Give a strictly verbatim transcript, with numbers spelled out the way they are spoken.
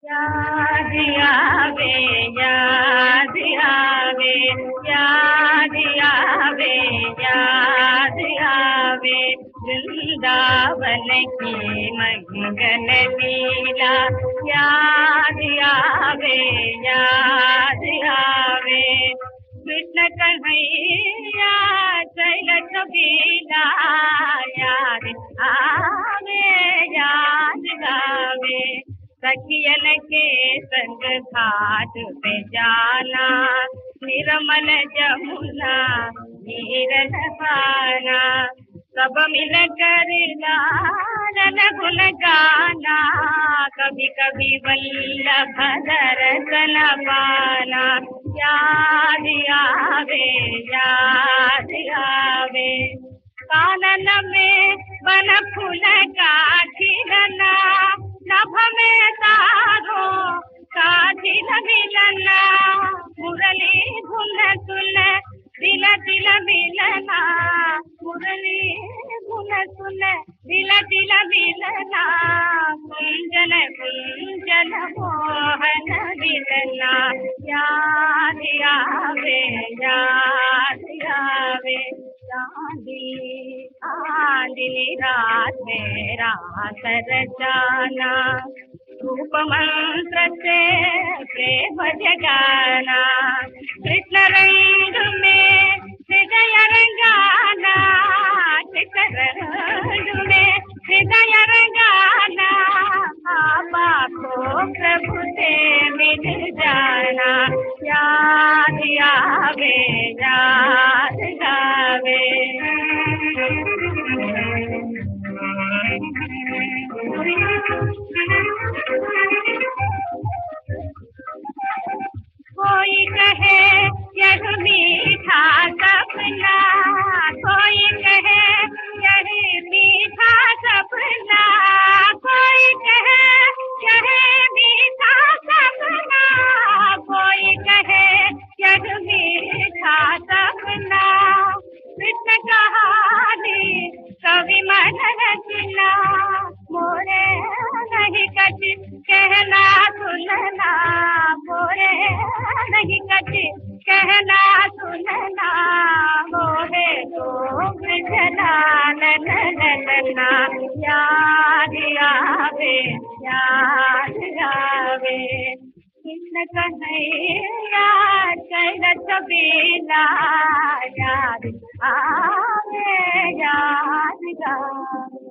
याद आवे याद आवे याद आवे याद आवे वृंदावन की मंगल लीला। याद आवे याद आवे कृष्ण कन्हैया चैल छबीला। याद आवे याद आवे सखियन के संग घाट पे जाना, निर्मल जमुना नीर नहाना। सब मिल कर लालन गुन गाना, कभी कभी वल्लभ दर्शन पाना। याद आवे याद आवे कानन में बन फूल का खिलना, नभ में तारो का दिल मिलना। मुरली धुन सुन दिल दिल मिलना, मुरली धुन सुन दिल दिल मिलना। कुंजन कुंजन मोहन मिलना। याद आवे याद आवे चांदी आंधी रात में रात रचाना, रूप मंत्र से प्रेम जगाना। कृष्ण रंग में हृदय रंगाना, कृष्ण रंग में हृदय रंगाना। आपा को प्रभु से मिल जाना। याद आवे याद आवे कोई कहे यह मीठा सपना, कोई कहे यह मीठा सपना। कोई कहे यह मीठा सपना, कोई कहे यह मीठा सपना। कृष्ण कहानी कवि मन रचना, मोरे नहीं कटी कहना सुनना। मोरे नहीं कटी कहना सुनना, मोहे तो ब्रजलाल ललना। याद आवे याद आवे कृष्ण कन्हैया चैल छबीला। याद आवे याद आवे।